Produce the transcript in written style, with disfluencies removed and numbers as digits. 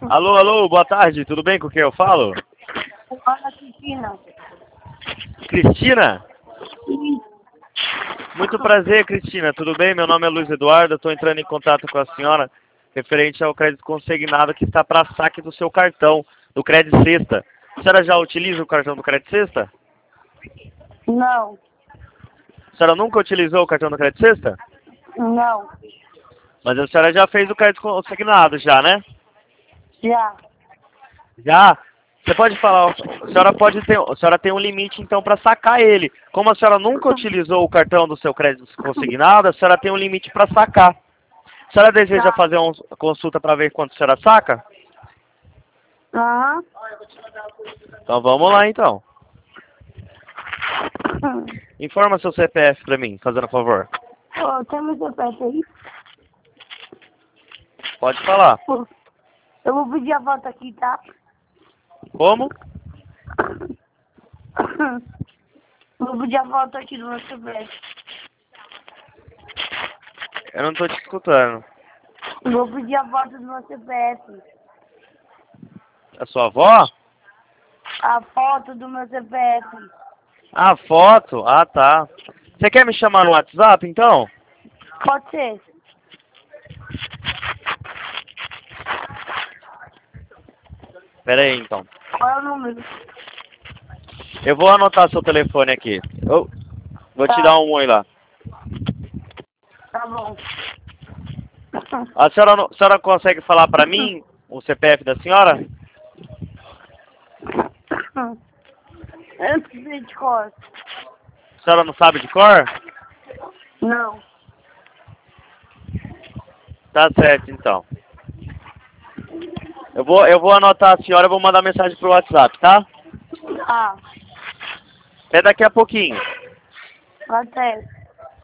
Alô, alô, boa tarde, tudo bem com quem eu falo? Ana Cristina. Cristina? Muito prazer, Cristina, tudo bem? Meu nome é Luiz Eduardo, estou entrando em contato com a senhora referente ao crédito consignado que está para saque do seu cartão, do Crédito Sexta. A senhora já utiliza o cartão do Crédito Sexta? Não. A senhora nunca utilizou o cartão do Crédito Sexta? Não. Mas a senhora já fez o crédito consignado já, né? Já. Já? Você pode falar, a senhora tem um limite então para sacar ele. Como a senhora nunca utilizou o cartão do seu crédito consignado, a senhora tem um limite para sacar. A senhora deseja fazer uma consulta para ver quanto a senhora saca? Aham. Então vamos lá então. Informa seu CPF para mim, fazendo favor. Ô, tem meu CPF aí? Pode falar. Eu vou pedir a foto aqui, tá? Como? Vou pedir a foto aqui do meu CPF. Eu não tô te escutando. Vou pedir a foto do meu CPF. A sua avó? A foto do meu CPF. Ah, foto? Ah, tá. Você quer me chamar no WhatsApp então? Pode ser. Pera aí então. Qual é o número? Eu vou anotar seu telefone aqui. Vou te dar um oi lá. Tá bom. A senhora consegue falar pra mim o CPF da senhora? Eu não sei de cor. A senhora não sabe de cor? Não. Tá certo então. Eu vou anotar a senhora e vou mandar mensagem pro WhatsApp, tá? Ah. Até daqui a pouquinho. Até.